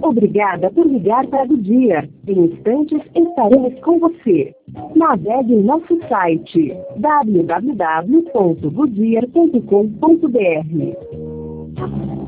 Obrigada por ligar para a Goodyear. Em instantes estaremos com você. Navegue em nosso site www.goodyear.com.br.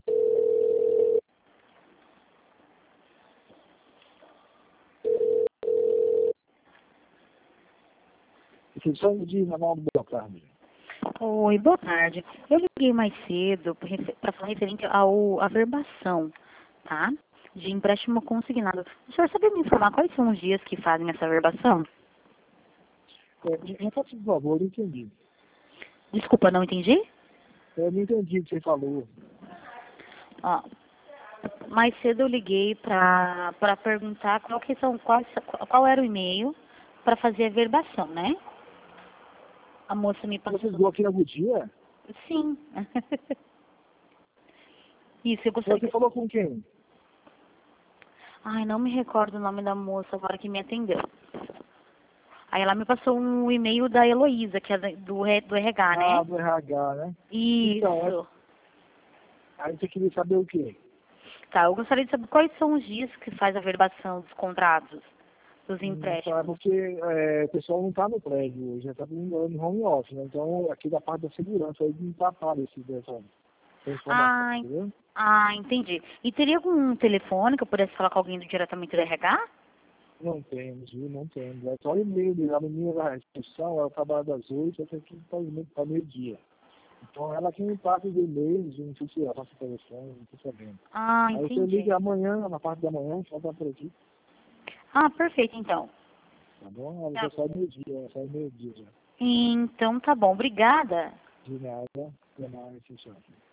Instituição de Ronaldo, boa tarde. Oi, boa tarde. Eu liguei mais cedo para falar referente à verbação, tá? De empréstimo consignado. O senhor sabe me informar quais são os dias que fazem essa verbação? Repete, por favor, eu não entendi. Desculpa, não entendi? Eu não entendi o que você falou. Ó, mais cedo eu liguei para perguntar qual era o e-mail para fazer a verbação, né? A moça me passou. Você ligou aqui na Goodyear? Sim. Isso, eu gostaria. Você falou com quem? Ai, não me recordo o nome da moça agora que me atendeu. Aí ela me passou um e-mail da Heloísa, que é do RH, né? Ah, do RH, né? Isso. Então, aí você queria saber o quê? Tá, eu gostaria de saber quais são os dias que faz a verbação dos contratos, dos empréstimos. Tá, porque o pessoal não está no prédio, já está no home office, né? Então, aqui da parte da segurança, aí não está aparecido essa informação, entendeu? Entendi. E teria algum telefone que eu pudesse falar com alguém diretamente do RH? Não temos, viu? Não temos. É só e-mail, a menina da recepção, ela trabalha das 8 até aqui para meio-dia. Então, ela que me passa os e-mails, não sei se ela passa o telefone, não estou sabendo. Aí você Entendi. liga amanhã, na parte da manhã, só está por aqui. Perfeito, então. Tá bom? Ela já sai meio-dia já. Então, tá bom. Obrigada. De nada, até mais, tchau.